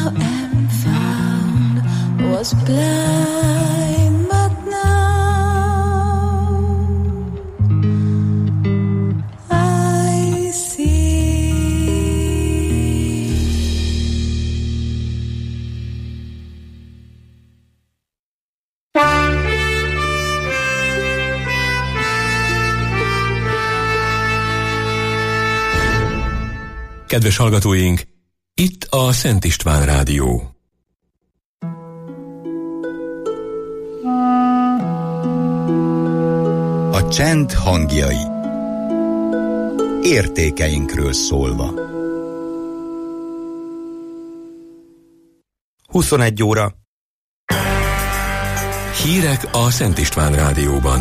now am found, was blind, but now I see. Kedves hallgatóink, itt a Szent István Rádió. A csend hangjai. Értékeinkről szólva. 21 óra. Hírek a Szent István Rádióban.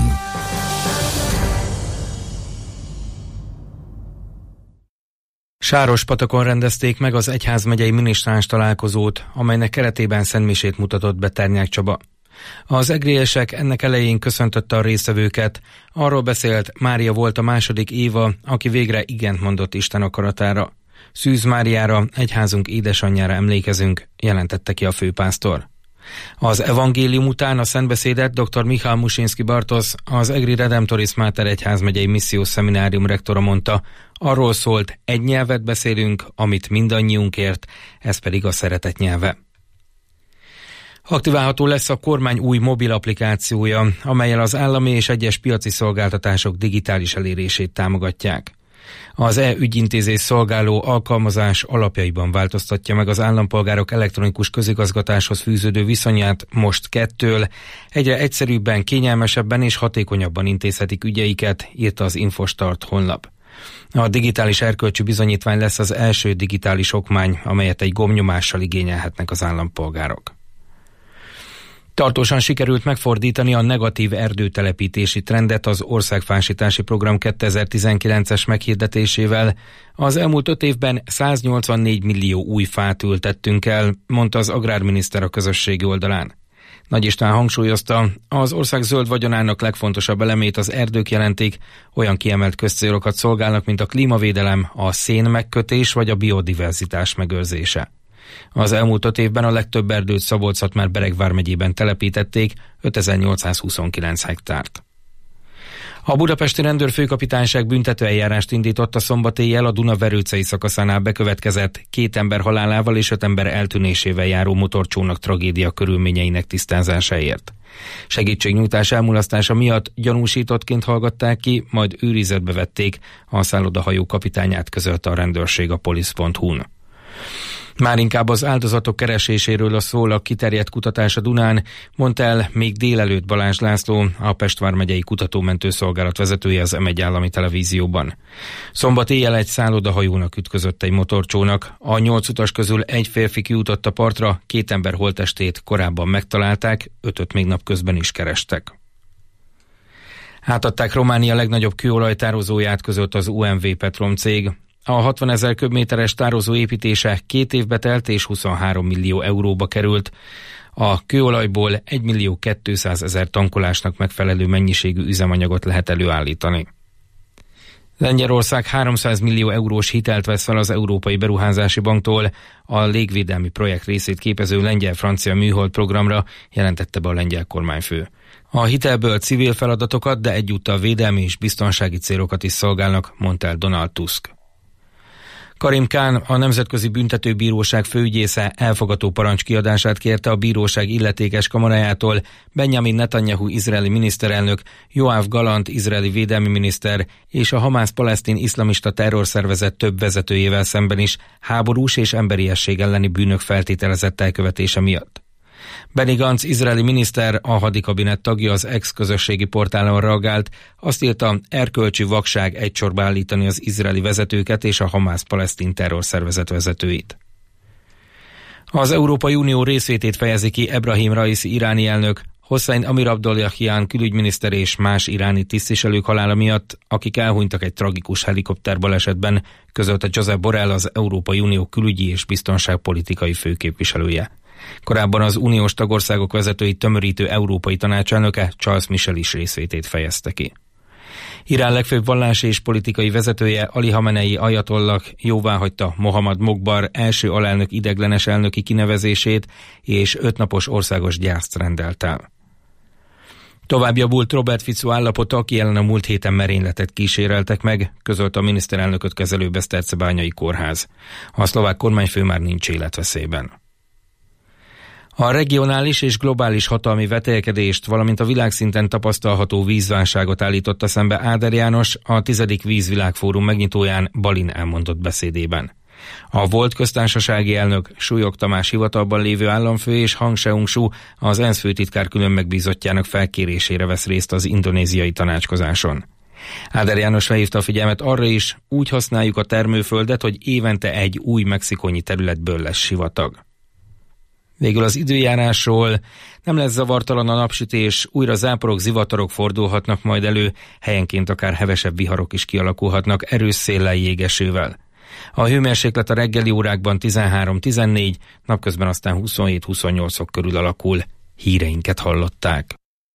Sárospatakon rendezték meg az egyházmegyei minisztráns találkozót, amelynek keretében szentmisét mutatott be Ternyák Csaba. Az egriesek ennek elején köszöntötte a résztvevőket. Arról beszélt, Mária volt a második Éva, aki végre igent mondott Isten akaratára. Szűz Máriára, egyházunk édesanyjára emlékezünk, jelentette ki a főpásztor. Az evangélium után a szentbeszédet dr. Michal Musinski Bartosz, az Egri Redemptoris Mater egyházmegyei missziós szeminárium rektora mondta, arról szólt, egy nyelvet beszélünk, amit mindannyiunkért, ez pedig a szeretet nyelve. Aktiválható lesz a kormány új mobil applikációja, amellyel az állami és egyes piaci szolgáltatások digitális elérését támogatják. Az e-ügyintézés szolgáló alkalmazás alapjaiban változtatja meg az állampolgárok elektronikus közigazgatáshoz fűződő viszonyát most 2-től. Egyre egyszerűbben, kényelmesebben és hatékonyabban intézhetik ügyeiket, írta az Infostart honlap. A digitális erkölcsű bizonyítvány lesz az első digitális okmány, amelyet egy gombnyomással igényelhetnek az állampolgárok. Tartósan sikerült megfordítani a negatív erdőtelepítési trendet az Országfásítási Program 2019-es meghirdetésével. Az elmúlt 5 évben 184 millió új fát ültettünk el, mondta az agrárminiszter a közösségi oldalán. Nagy István hangsúlyozta, az ország zöld vagyonának legfontosabb elemét az erdők jelentik, olyan kiemelt közcélokat szolgálnak, mint a klímavédelem, a szénmegkötés vagy a biodiverzitás megőrzése. Az elmúlt 5 évben a legtöbb erdőt Szabolcs-Szatmár-Bereg vármegyében telepítették, 5829 hektárt. A budapesti rendőrfőkapitányság büntetőeljárást indított a szombat éjjel a Duna-Verőcei szakaszánál bekövetkezett 2 ember halálával és 5 ember eltűnésével járó motorcsónak tragédia körülményeinek tisztázásáért. Segítségnyújtás elmulasztása miatt gyanúsítottként hallgatták ki, majd őrizetbe vették, a szállodahajó kapitányát közölte a rendőrség a polisz.hu-n. Már inkább az áldozatok kereséséről szól a kiterjedt kutatás a Dunán, mondta el még délelőtt Balázs László, a Pest vármegyei kutatómentő szolgálat vezetője az M1 állami televízióban. Szombat éjjel egy szállodahajónak ütközött egy motorcsónak. A 8 utas közül egy férfi kijutott a partra, 2 ember holttestét korábban megtalálták, 5-öt még napközben is kerestek. Átadták Románia legnagyobb kőolajtározóját, között az UMV Petrom cég. A 60 000 köbméteres tározó építése 2 évbe telt és 23 millió euróba került. A kőolajból 1 200 000 tankolásnak megfelelő mennyiségű üzemanyagot lehet előállítani. Lengyelország 300 millió eurós hitelt vesz fel az Európai Beruházási Banktól a légvédelmi projekt részét képező lengyel-francia műhold programra, jelentette be a lengyel kormányfő. A hitelből civil feladatokat, de egyúttal védelmi és biztonsági célokat is szolgálnak, mondta el Donald Tusk. Karim Khan, a Nemzetközi Büntetőbíróság főügyésze elfogató parancs kiadását kérte a bíróság illetékes kamarájától Benjamin Netanyahu izraeli miniszterelnök, Yoav Gallant izraeli védelmi miniszter és a Hamász-palesztin iszlamista terrorszervezet több vezetőjével szemben is háborús és emberiesség elleni bűnök feltételezett elkövetése miatt. Benny Gantz izraeli miniszter, a hadikabinet tagja, az ex-közösségi portálon reagált, azt írta, erkölcsi vakság egy sorba állítani az izraeli vezetőket és a Hamász-palesztin terrorszervezet vezetőit. Az Európai Unió részvétét fejezi ki Ebrahim Raisi iráni elnök, Hossein Amir Abdollahian külügyminiszter és más iráni tisztviselők halála miatt, akik elhunytak egy tragikus helikopterbalesetben, közölte Josep Borrell, az Európai Unió külügyi és biztonságpolitikai főképviselője. Korábban az uniós tagországok vezetőit tömörítő Európai Tanácselnöke, Charles Michel is részvétét fejezte ki. Irán legfőbb vallási és politikai vezetője Ali Hamenei ajatollah jóváhagyta Mohammad Mokbar első alelnök ideiglenes elnöki kinevezését, és 5 napos országos gyászt rendelt el. Tovább javult Robert Fico állapota, aki ellen a múlt héten merényletet kíséreltek meg, közölte a miniszterelnököt kezelő Besztercebányai kórház. A szlovák kormányfő már nincs életveszélyben. A regionális és globális hatalmi vetélkedést, valamint a világszinten tapasztalható vízválságot állította szembe Áder János a 10. Vízvilágfórum megnyitóján Balin elmondott beszédében. A volt köztársasági elnök Súlyog Tamás hivatalban lévő államfő és Hang Seung-suu az ENSZ főtitkár külön megbízottjának felkérésére vesz részt az indonéziai tanácskozáson. Áder János felhívta a figyelmet arra is, úgy használjuk a termőföldet, hogy évente egy új mexikónyi területből lesz sivatag. Végül az időjárásról: nem lesz zavartalan a napsütés, újra záporok, zivatarok fordulhatnak majd elő, helyenként akár hevesebb viharok is kialakulhatnak erős széllel, jégesővel. A hőmérséklet a reggeli órákban 13-14, napközben aztán 27-28 fok körül alakul. Híreinket hallották.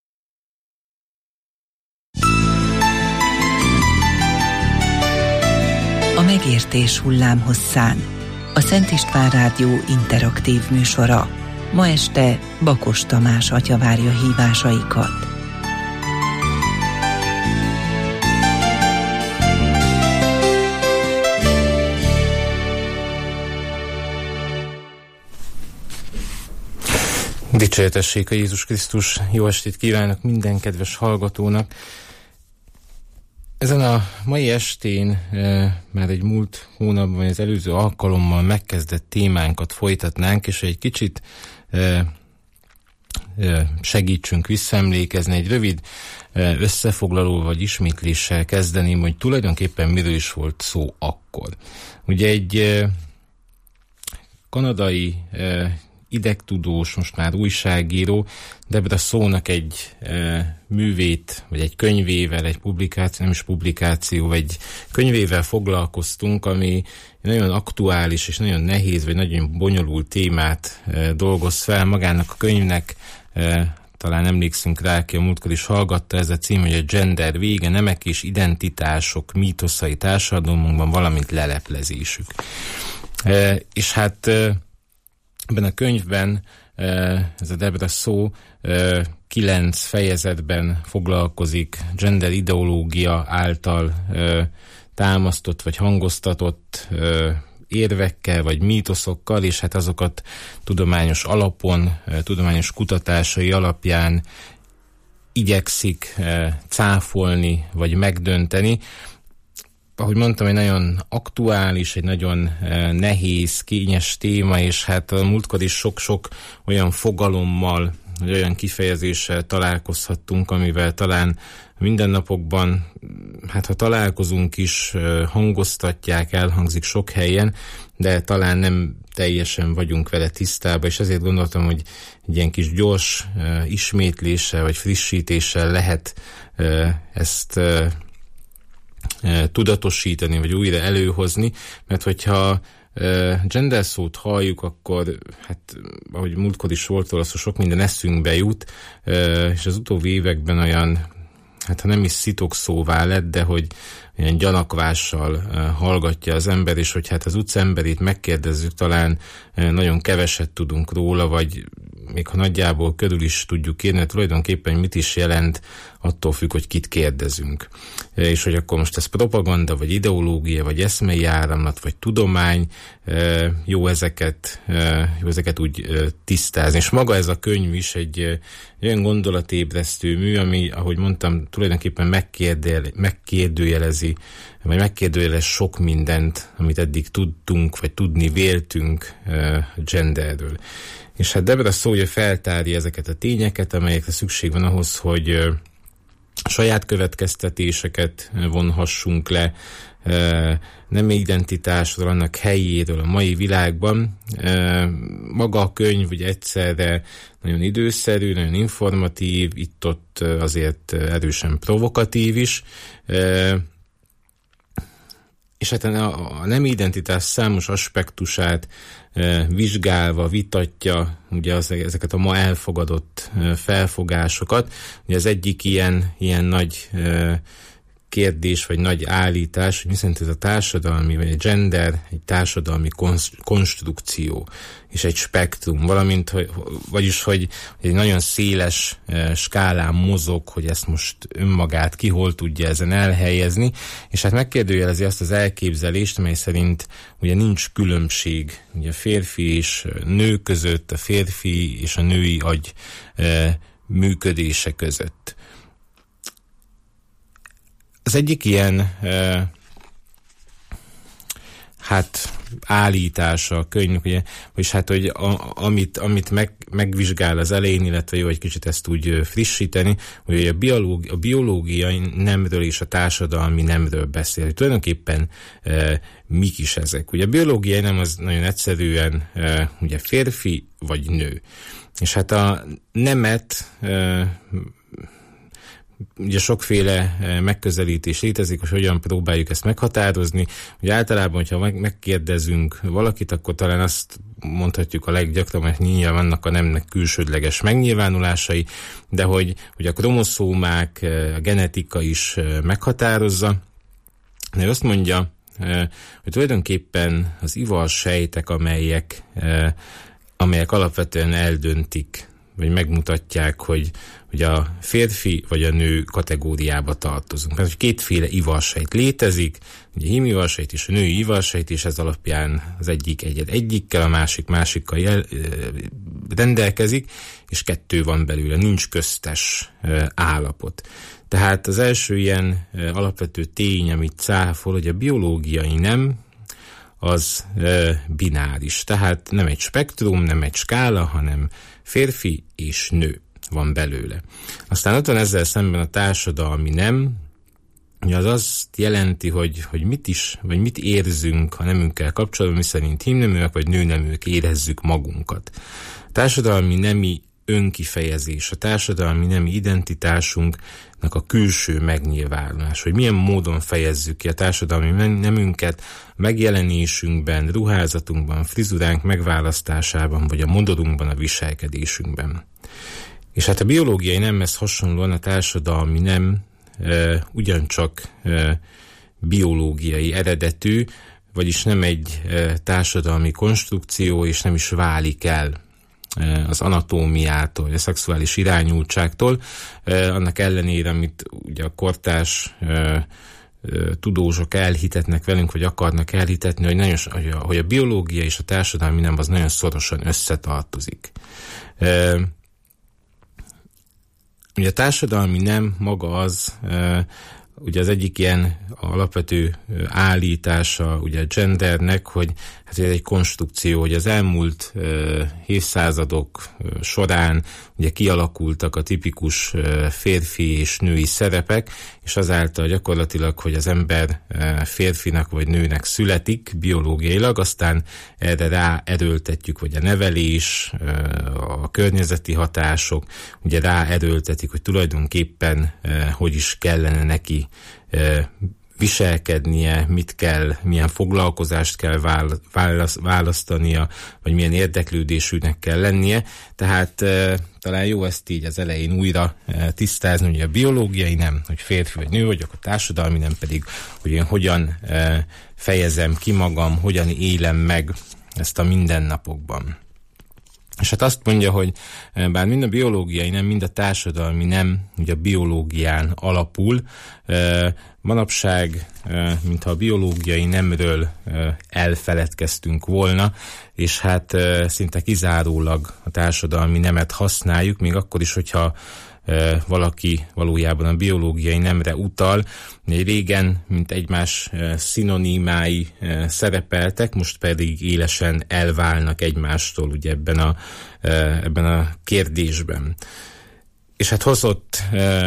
A megértés hullámhosszán. A Szent István Rádió interaktív műsora. Ma este Bakos Tamás atya várja hívásaikat. Dicsértessék a Jézus Krisztus, jó estét kívánok minden kedves hallgatónak. Ezen a mai estén már egy múlt hónapban, az előző alkalommal megkezdett témánkat folytatnánk, és egy kicsit segítsünk visszaemlékezni, egy rövid összefoglaló vagy ismétléssel kezdeném, hogy tulajdonképpen miről is volt szó akkor. Ugye egy kanadai idegtudós, most már újságíró, Debra Szónak egy művét, vagy egy könyvével, egy publikáció, nem is publikáció, egy könyvével foglalkoztunk, ami nagyon aktuális és nagyon nehéz, vagy nagyon bonyolult témát dolgoz fel. Magának a könyvnek, talán emlékszünk rá, ki a múltkor is hallgatta, ez a cím, hogy a gender vége, nemek és identitások mítoszai társadalmunkban, valamint leleplezésük. És hát ebben a könyvben ez a Debra Szó 9 fejezetben foglalkozik gender ideológia által támasztott vagy hangoztatott érvekkel vagy mítoszokkal, és hát azokat tudományos alapon, tudományos kutatásai alapján igyekszik cáfolni vagy megdönteni. Ahogy mondtam, egy nagyon aktuális, egy nagyon nehéz, kényes téma, és hát a múltkor is sok-sok olyan fogalommal, vagy olyan kifejezéssel találkozhattunk, amivel talán mindennapokban, hát ha találkozunk is, hangoztatják, elhangzik sok helyen, de talán nem teljesen vagyunk vele tisztában, és ezért gondoltam, hogy egy ilyen kis gyors ismétléssel, vagy frissítéssel lehet ezt tudatosítani, vagy újra előhozni, mert hogyha gender szót halljuk, akkor, hát ahogy múltkor is volt róla, sok minden eszünkbe jut, és az utóbbi években olyan, hát ha nem is szitokszóvá lett, de hogy ilyen gyanakvással hallgatja az ember, és hogy hát az utcemberét megkérdezzük, talán nagyon keveset tudunk róla, vagy még ha nagyjából körül is tudjuk írni, tulajdonképpen mit is jelent, attól függ, hogy kit kérdezünk. És hogy akkor most ez propaganda, vagy ideológia, vagy eszmei áramlat, vagy tudomány, jó ezeket úgy tisztázni. És maga ez a könyv is egy olyan gondolatébresztő mű, ami, ahogy mondtam, tulajdonképpen megkérdőjelezi, vagy megkérdőjelez sok mindent, amit eddig tudtunk, vagy tudni véltünk genderről. És hát Debra Szó feltárja ezeket a tényeket, amelyekre szükség van ahhoz, hogy saját következtetéseket vonhassunk le, nem identitásról, annak helyéről a mai világban. Maga a könyv ugye egyszerre nagyon időszerű, nagyon informatív, itt-ott azért erősen provokatív is, és hát a nem identitás számos aspektusát vizsgálva vitatja ugye ezeket a ma elfogadott felfogásokat. Ugye az egyik ilyen nagy kérdés, vagy nagy állítás, hogy mi szerint ez a társadalmi, vagy a gender egy társadalmi konstrukció, és egy spektrum, valamint, vagyis, hogy egy nagyon széles skálán mozog, hogy ezt most önmagát ki hol tudja ezen elhelyezni, és hát megkérdőjelezi azt az elképzelést, mely szerint ugye nincs különbség ugye a férfi és nő között, a férfi és a női agy működése között. Az egyik ilyen állítása a könyvnek, ugye, és hát, hogy amit megvizsgál az elején, illetve jó egy kicsit ezt úgy frissíteni, hogy a biológiai nemről és a társadalmi nemről beszél. Hogy tulajdonképpen mik is ezek. Ugye a biológiai nem az nagyon egyszerűen ugye férfi vagy nő. És hát a nemet ugye sokféle megközelítés létezik, hogy hogyan próbáljuk ezt meghatározni. Ugye általában, hogyha megkérdezünk valakit, akkor talán azt mondhatjuk a leggyakrabban, hogy nyilván vannak a nemnek külsődleges megnyilvánulásai, de hogy a kromoszómák, a genetika is meghatározza. De azt mondja, hogy tulajdonképpen az ivarsejtek, amelyek alapvetően eldöntik, vagy megmutatják, hogy a férfi vagy a nő kategóriába tartozunk. Tehát, hogy kétféle ivarsejt létezik, ugye a hímivarsejt és a női ivarsejt, és ez alapján az egyik egyikkel, a másik másikkal rendelkezik, és kettő van belőle, nincs köztes állapot. Tehát az első ilyen alapvető tény, amit cáfol, hogy a biológiai nem, az bináris. Tehát nem egy spektrum, nem egy skála, hanem férfi és nő van belőle. Aztán ott van ezzel szemben a társadalmi nem, ugye az azt jelenti, hogy mit is, vagy mit érzünk a nemünkkel kapcsolatban, mi szerint hímneműek vagy nőneműek érezzük magunkat. A társadalmi nemi önkifejezés, a társadalmi nemi identitásunknak a külső megnyilvánulás, hogy milyen módon fejezzük ki a társadalmi nemünket megjelenésünkben, ruházatunkban, frizuránk megválasztásában, vagy a modorunkban, a viselkedésünkben. És hát a biológiai nemhez hasonlóan a társadalmi nem ugyancsak biológiai eredetű, vagyis nem egy társadalmi konstrukció, és nem is válik el az anatómiától, a szexuális irányultságtól, annak ellenére, amit ugye a kortárs tudósok elhitetnek velünk, vagy akarnak elhitetni, hogy a biológia és a társadalmi nem az nagyon szorosan összetartozik. Ugye a társadalmi nem maga az, ugye az egyik ilyen alapvető állítása ugye a gendernek, hogy hát ez egy konstrukció, hogy az elmúlt évszázadok során ugye kialakultak a tipikus férfi és női szerepek, és azáltal gyakorlatilag, hogy az ember férfinak vagy nőnek születik biológiailag, aztán erre ráerőltetjük, vagy a nevelés, a környezeti hatások, ugye ráerőltetik, hogy tulajdonképpen hogy is kellene neki viselkednie, mit kell, milyen foglalkozást kell választania, vagy milyen érdeklődésűnek kell lennie. Tehát talán jó ezt így az elején újra tisztázni, hogy a biológiai nem, hogy férfi vagy nő vagyok, a társadalmi nem pedig, hogy én hogyan fejezem ki magam, hogyan élem meg ezt a mindennapokban. És hát azt mondja, hogy bár mind a biológiai nem, mind a társadalmi nem, ugye a biológián alapul, manapság, mintha a biológiai nemről elfeledkeztünk volna, és hát szinte kizárólag a társadalmi nemet használjuk, még akkor is, hogyha valaki valójában a biológiai nemre utal. Régen, mint egymás szinonimái szerepeltek, most pedig élesen elválnak egymástól ugye ebben a kérdésben. És hát hozott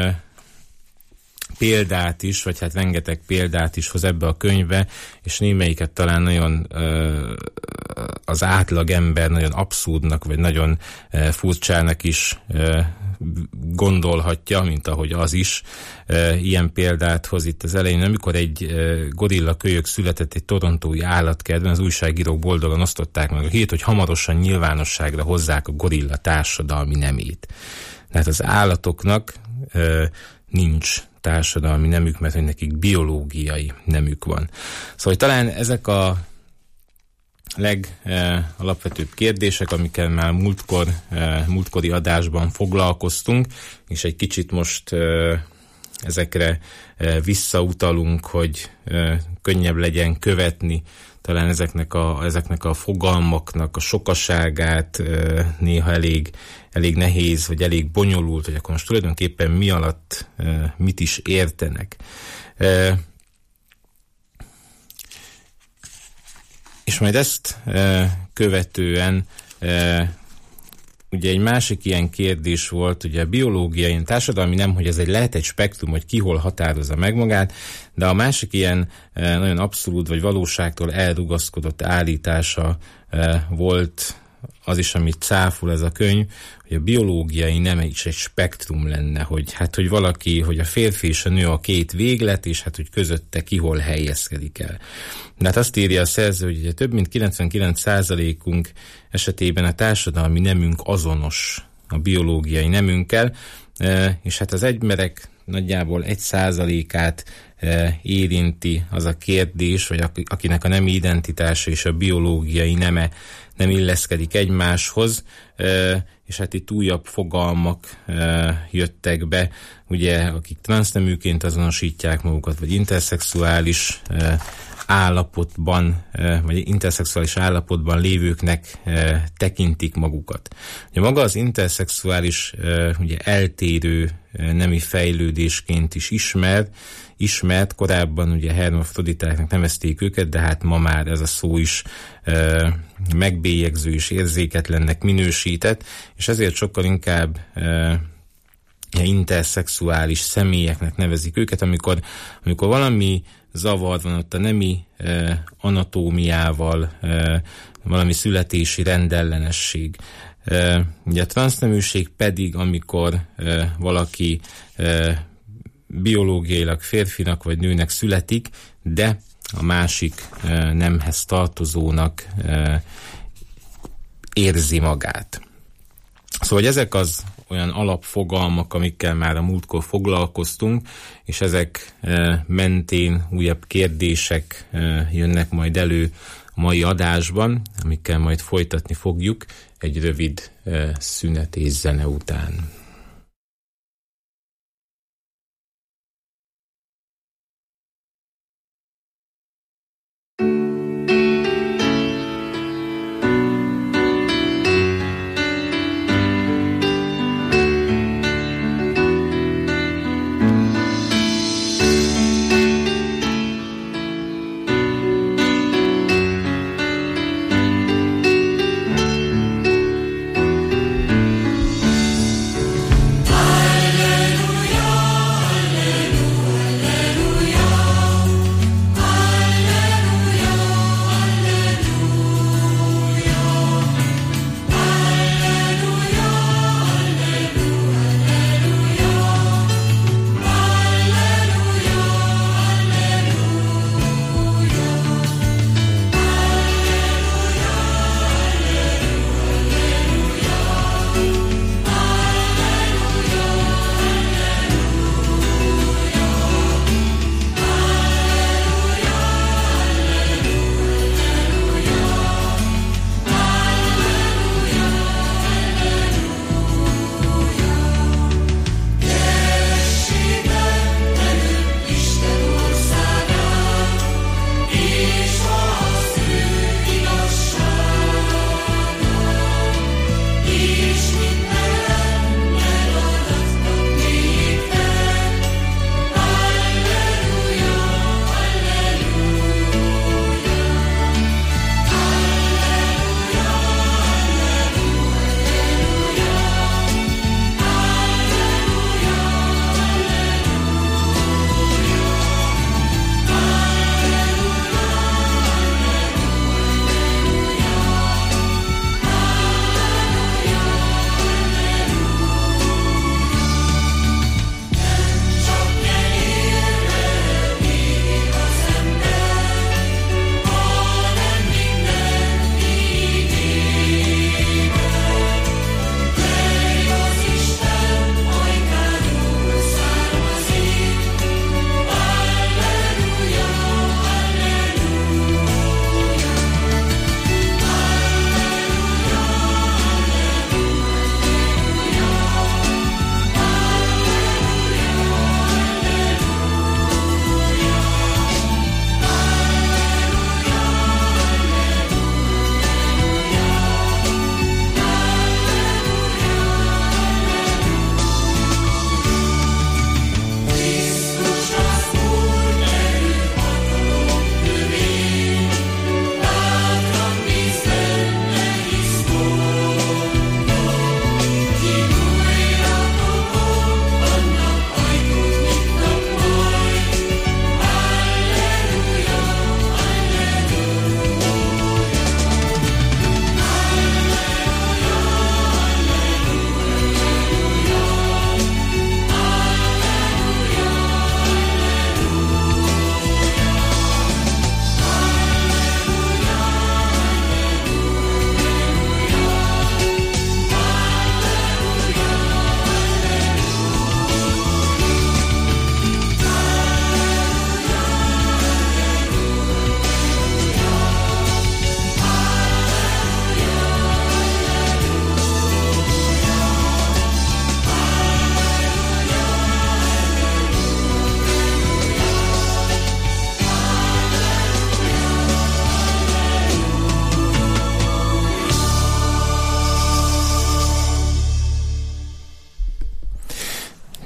példát is, vagy hát rengeteg példát is hoz ebbe a könyvbe, és némelyiket talán nagyon az átlag ember nagyon abszurdnak, vagy nagyon furcsának is gondolhatja, mint ahogy az is. Ilyen példát hoz itt az elején, amikor egy gorilla kölyök született egy torontói állatkertben, az újságírók boldogan osztották meg a hírt, hogy hamarosan nyilvánosságra hozzák a gorilla társadalmi nemét. Tehát az állatoknak nincs társadalmi nemük, mert hogy nekik biológiai nemük van. Szóval talán ezek a legalapvetőbb kérdések, amikkel már múltkori adásban foglalkoztunk, és egy kicsit most ezekre visszautalunk, hogy könnyebb legyen követni talán ezeknek a fogalmaknak a sokaságát, néha elég nehéz, vagy elég bonyolult, hogy akkor most tulajdonképpen mi alatt mit is értenek. És majd ezt követően ugye egy másik ilyen kérdés volt, ugye a biológiai, társadalmi nem, hogy ez lehet egy spektrum, hogy ki hol határozza meg magát, de a másik ilyen nagyon abszolút vagy valóságtól elrugaszkodott állítása volt az is, amit cáfol ez a könyv, hogy a biológiai nem is egy spektrum lenne, hogy valaki, hogy a férfi és a nő a két véglet, és hogy közötte ki hol helyezkedik el. De hát azt írja a szerző, hogy ugye több mint 99%-unk esetében a társadalmi nemünk azonos a biológiai nemünkkel, és az egymerek nagyjából 1%-át érinti az a kérdés, vagy akinek a nemi identitása és a biológiai neme nem illeszkedik egymáshoz, és itt újabb fogalmak jöttek be, ugye, akik transzneműként azonosítják magukat, vagy interszexuális állapotban, vagy interszexuális állapotban lévőknek tekintik magukat. Ugye maga az interszexuális, ugye eltérő nemi fejlődésként is ismert, korábban ugye hermafroditáknak nevezték őket, de hát ma már ez a szó is megbélyegző és érzéketlennek minősített, és ezért sokkal inkább interszexuális személyeknek nevezik őket, amikor valami zavar van ott a nemi anatómiával, valami születési rendellenesség. Ugye a transzneműség pedig, amikor valaki biológiailag férfinak vagy nőnek születik, de a másik nemhez tartozónak érzi magát. Szóval ezek az olyan alapfogalmak, amikkel már a múltkor foglalkoztunk, és ezek mentén újabb kérdések jönnek majd elő a mai adásban, amikkel majd folytatni fogjuk egy rövid szünet és zene után.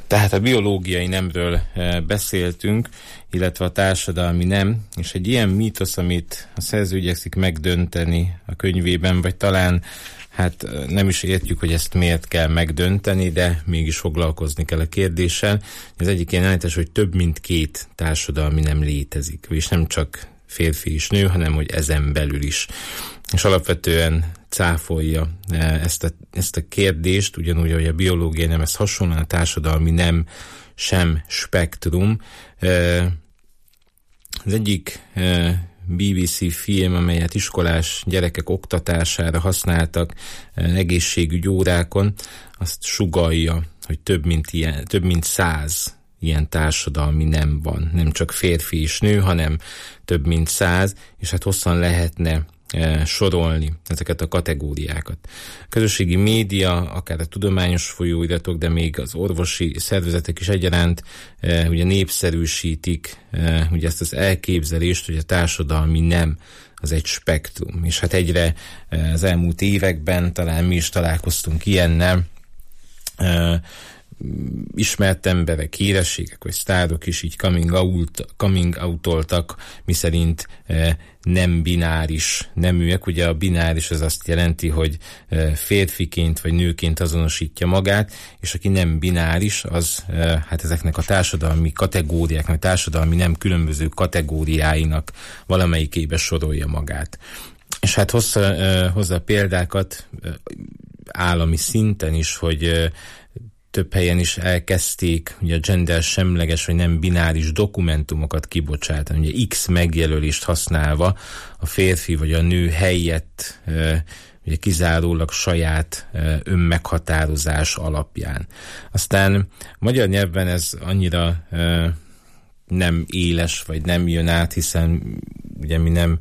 Tehát a biológiai nemről beszéltünk, illetve a társadalmi nem, és egy ilyen mítosz, amit a szerző igyekszik megdönteni a könyvében, vagy talán hát nem is értjük, hogy ezt miért kell megdönteni, de mégis foglalkozni kell a kérdéssel. Az egyik ilyen állítás, hogy több mint 2 társadalmi nem létezik, és nem csak férfi és nő, hanem hogy ezen belül is. És alapvetően cáfolja ezt a kérdést, ugyanúgy, hogy a biológia nem, ez hasonlóan a társadalmi nem sem spektrum. Az egyik BBC film, amelyet iskolás gyerekek oktatására használtak egészségügyi órákon, azt sugallja, hogy több mint 100 ilyen társadalmi nem van. Nem csak férfi és nő, hanem több mint 100, és hát hosszan lehetne sorolni ezeket a kategóriákat. A közösségi média, akár a tudományos folyóiratok, de még az orvosi szervezetek is egyaránt ugye népszerűsítik ugye ezt az elképzelést, hogy a társadalmi nem az egy spektrum. És hát egyre az elmúlt években talán mi is találkoztunk ilyennel, ismert emberek, hírességek vagy sztárok is így coming out-oltak, miszerint nem bináris neműek. Ugye a bináris az azt jelenti, hogy férfiként vagy nőként azonosítja magát, és aki nem bináris, az hát ezeknek a társadalmi kategóriáknak, a társadalmi nem különböző kategóriáinak valamelyikébe sorolja magát. És hát hozza példákat állami szinten is, hogy több helyen is elkezdték ugye a gender semleges vagy nem bináris dokumentumokat kibocsátani, ugye X megjelölést használva a férfi vagy a nő helyett ugye kizárólag saját önmeghatározás alapján. Aztán magyar nyelvben ez annyira nem éles, vagy nem jön át, hiszen ugye mi nem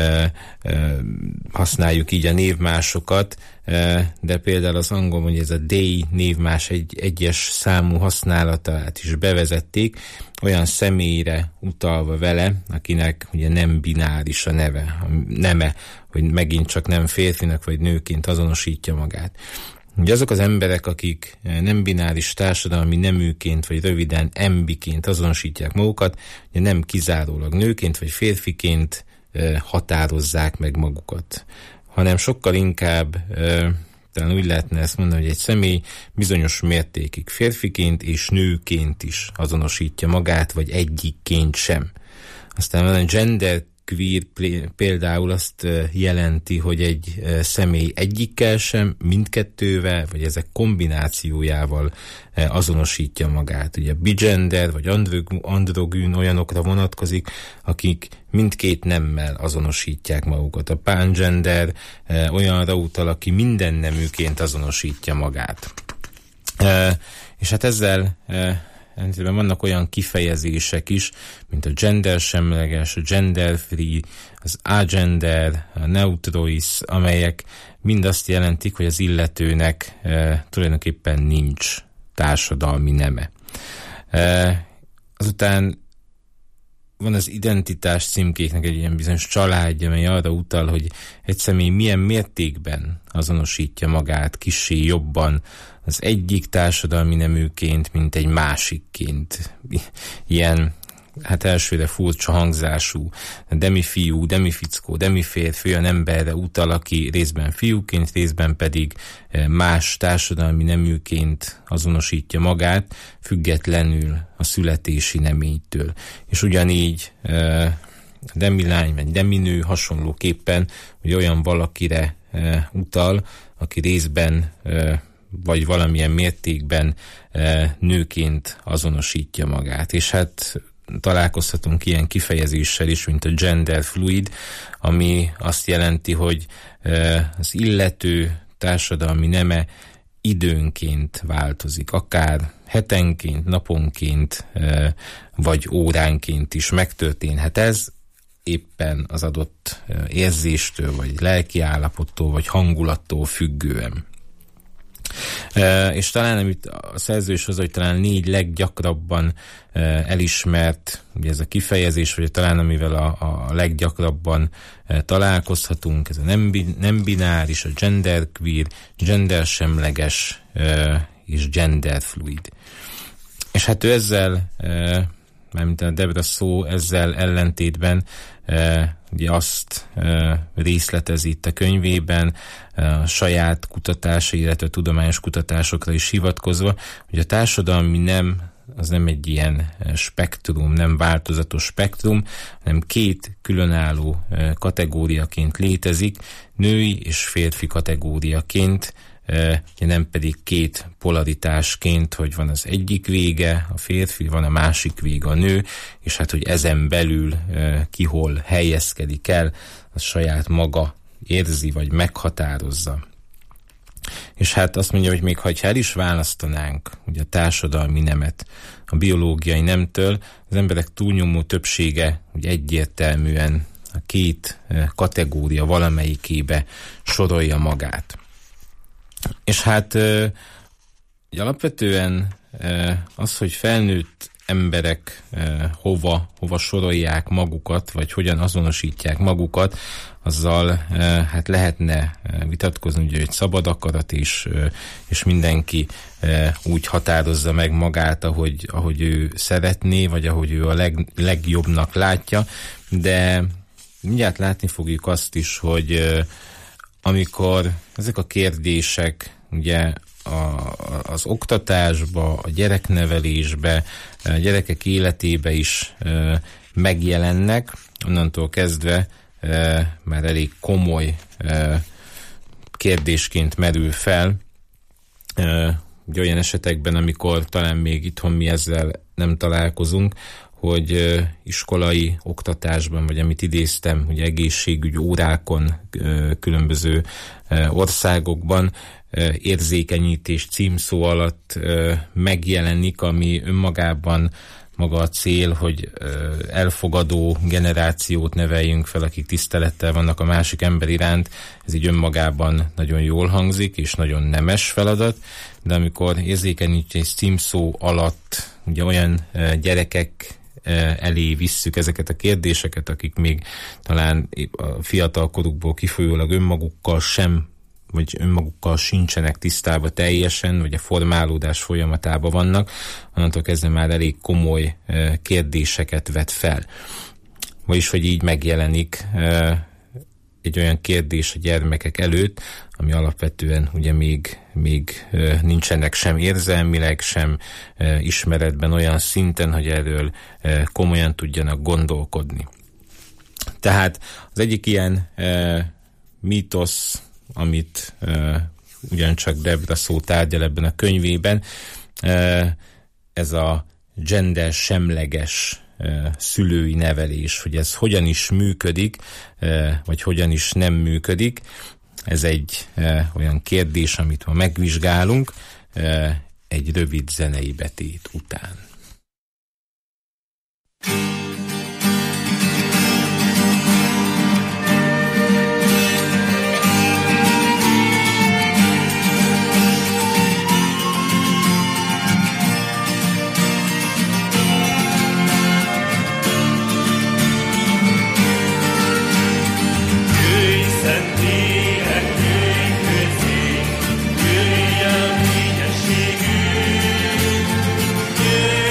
használjuk így a névmásokat, de például az angol, hogy ez a they névmás egyes számú használatát is bevezették, olyan személyre utalva vele, akinek ugye nem bináris a neme, hogy megint csak nem férfinak vagy nőként azonosítja magát. Ugye azok az emberek, akik nem bináris társadalmi neműként, vagy röviden embiként azonosítják magukat, ugye nem kizárólag nőként, vagy férfiként határozzák meg magukat, hanem sokkal inkább, talán úgy lehetne ezt mondani, hogy egy személy bizonyos mértékig férfiként és nőként is azonosítja magát, vagy egyikként sem. Aztán van a gender queer például azt jelenti, hogy egy személy egyikkel sem, mindkettővel, vagy ezek kombinációjával azonosítja magát. Ugye a bigender, vagy androgyn olyanokra vonatkozik, akik mindkét nemmel azonosítják magukat. A pangender olyanra utal, aki minden neműként azonosítja magát. És hát ezzel vannak olyan kifejezések is, mint a gender semleges, a gender free, az agender, a neutrois, amelyek mind azt jelentik, hogy az illetőnek tulajdonképpen nincs társadalmi neme. Azután van az identitás címkéknek egy ilyen bizonyos családja, amely arra utal, hogy egy személy milyen mértékben azonosítja magát kissé jobban az egyik társadalmi neműként, mint egy másikként. Ilyen, hát elsőre furcsa hangzású, demi fiú, demi fickó, demi férfi, olyan emberre utal, aki részben fiúként, részben pedig más társadalmi neműként azonosítja magát, függetlenül a születési nemétől. És ugyanígy demi lány vagy demi nő hasonlóképpen, hogy olyan valakire utal, aki részben vagy valamilyen mértékben nőként azonosítja magát. És hát találkozhatunk ilyen kifejezéssel is, mint a gender fluid, ami azt jelenti, hogy az illető társadalmi neme időnként változik, akár hetenként, naponként, vagy óránként is megtörténhet ez, éppen az adott érzéstől, vagy lelkiállapottól, vagy hangulattól függően. És talán, amit a szerző is hozzá, hogy talán 4 leggyakrabban elismert, ugye ez a kifejezés, vagy talán amivel a leggyakrabban találkozhatunk, ez a nem bináris, a genderqueer, gendersemleges és genderfluid. És hát ő ezzel, mármint a Debra szó ezzel ellentétben ugye azt részletezi itt a könyvében, a saját kutatásai, illetve tudományos kutatásokra is hivatkozva, hogy a társadalmi nem az nem egy ilyen spektrum, nem változatos spektrum, hanem két különálló kategóriaként létezik, női és férfi kategóriaként, nem pedig két polaritásként, hogy van az egyik vége, a férfi, van a másik vége, a nő, és hát, hogy ezen belül ki hol helyezkedik el, az saját maga érzi, vagy meghatározza. És hát azt mondja, hogy még ha el is választanánk ugye a társadalmi nemet a biológiai nemtől, az emberek túlnyomó többsége ugye egyértelműen a két kategória valamelyikébe sorolja magát. És hát alapvetően az, hogy felnőtt emberek hova sorolják magukat, vagy hogyan azonosítják magukat, azzal hát lehetne vitatkozni, ugye, hogy szabad akarat is, és mindenki úgy határozza meg magát, ahogy ő szeretné, vagy ahogy ő a legjobbnak látja, de mindjárt látni fogjuk azt is, hogy amikor ezek a kérdések ugye az oktatásba, a gyereknevelésbe, a gyerekek életébe is megjelennek, onnantól kezdve már elég komoly kérdésként merül fel, ugye olyan esetekben, amikor talán még itthon mi ezzel nem találkozunk, hogy iskolai oktatásban, vagy amit idéztem, ugye egészségügyi órákon különböző országokban érzékenyítés címszó alatt megjelenik, ami önmagában maga a cél, hogy elfogadó generációt neveljünk fel, akik tisztelettel vannak a másik ember iránt. Ez így önmagában nagyon jól hangzik, és nagyon nemes feladat, de amikor érzékenyítés címszó alatt ugye olyan gyerekek elé visszük ezeket a kérdéseket, akik még talán a fiatal korukból kifolyólag önmagukkal sincsenek tisztában teljesen, vagy a formálódás folyamatában vannak, onnantól kezdve már elég komoly kérdéseket vet fel. Vagyis, hogy így megjelenik egy olyan kérdés a gyermekek előtt, ami alapvetően ugye még nincsenek sem érzelmileg, sem ismeretben olyan szinten, hogy erről komolyan tudjanak gondolkodni. Tehát az egyik ilyen mítosz, amit ugyancsak Debra szó tárgyal ebben a könyvében, ez a gender semleges szülői nevelés, hogy ez hogyan is működik, vagy hogyan is nem működik. Ez egy olyan kérdés, amit ma megvizsgálunk egy rövid zenei betét után. Jöjjön, fényességünk, jöjjön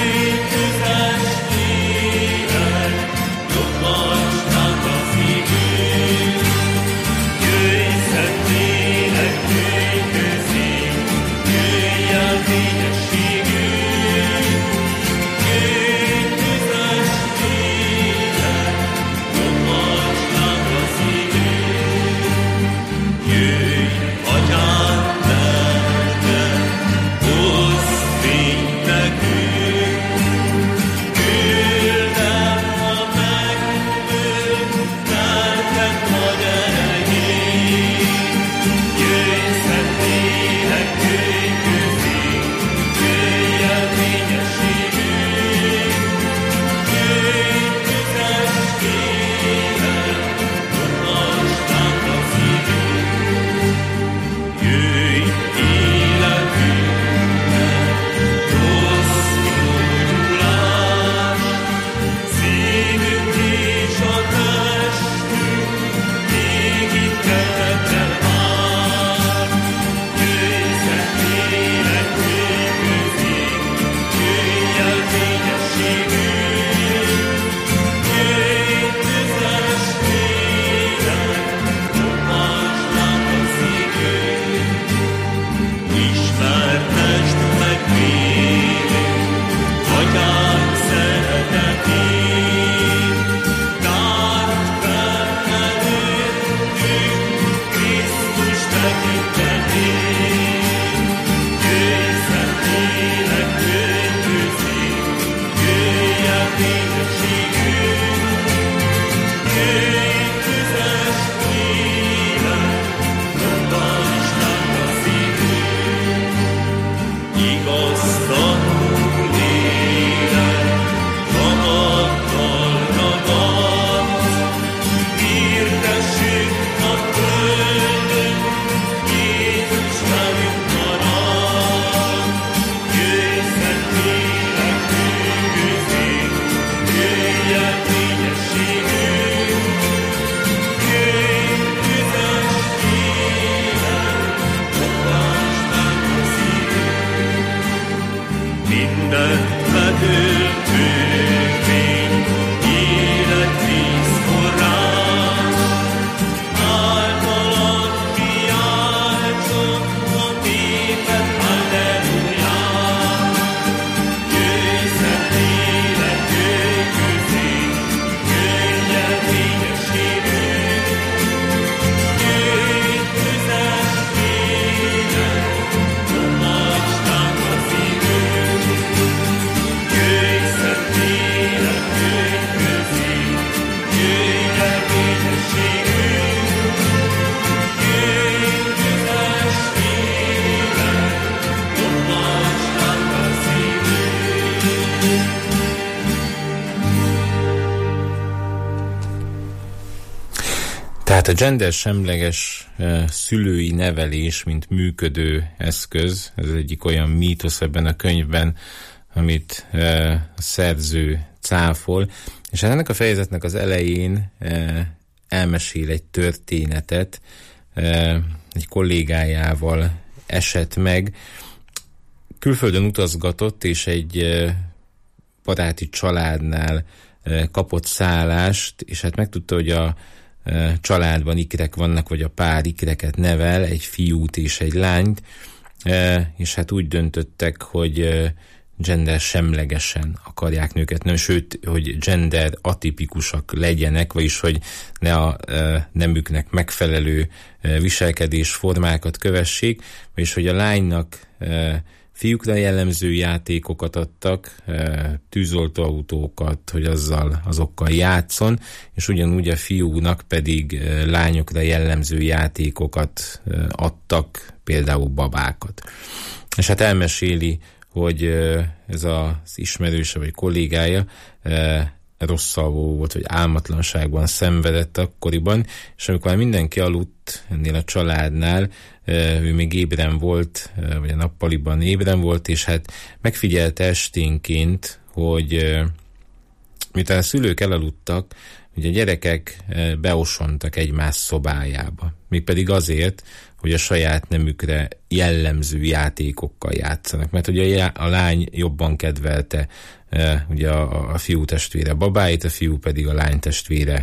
a gender semleges szülői nevelés, mint működő eszköz, ez egyik olyan mítosz ebben a könyvben, amit a szerző cáfol, és ennek a fejezetnek az elején elmesél egy történetet, egy kollégájával esett meg, külföldön utazgatott, és egy baráti családnál kapott szállást, és hát megtudta, hogy a családban ikrek vannak, vagy a pár ikreket nevel, egy fiút és egy lányt, és hát úgy döntöttek, hogy gender semlegesen akarják nőket, nem, sőt, hogy gender atipikusak legyenek, vagyis, hogy ne a nemüknek megfelelő viselkedésformákat kövessék, és hogy a lánynak fiúkra jellemző játékokat adtak, tűzoltóautókat, hogy azokkal játszon, és ugyanúgy a fiúnak pedig lányokra jellemző játékokat adtak, például babákat. És hát elmeséli, hogy ez az ismerőse vagy kollégája rosszalvó volt, vagy álmatlanságban szenvedett akkoriban, és amikor mindenki aludt ennél a családnál, ő még ébren volt, vagy a nappaliban ébren volt, és hát megfigyelte esténként, hogy miután a szülők elaludtak, hogy a gyerekek beosontak egymás szobájába. Mégpedig azért, hogy a saját nemükre jellemző játékokkal játszanak. Mert ugye a lány jobban kedvelte ugye a fiú testvére babáit, a fiú pedig a lány testvére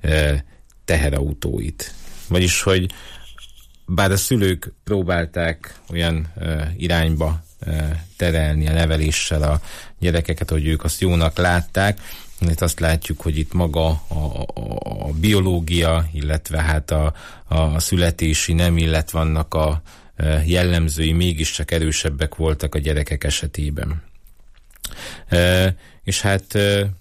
teherautóit. Vagyis, hogy bár a szülők próbálták olyan irányba terelni a neveléssel a gyerekeket, hogy ők azt jónak látták, itt azt látjuk, hogy itt maga a biológia, illetve hát a születési nem, illetve vannak a jellemzői mégiscsak erősebbek voltak a gyerekek esetében. És hát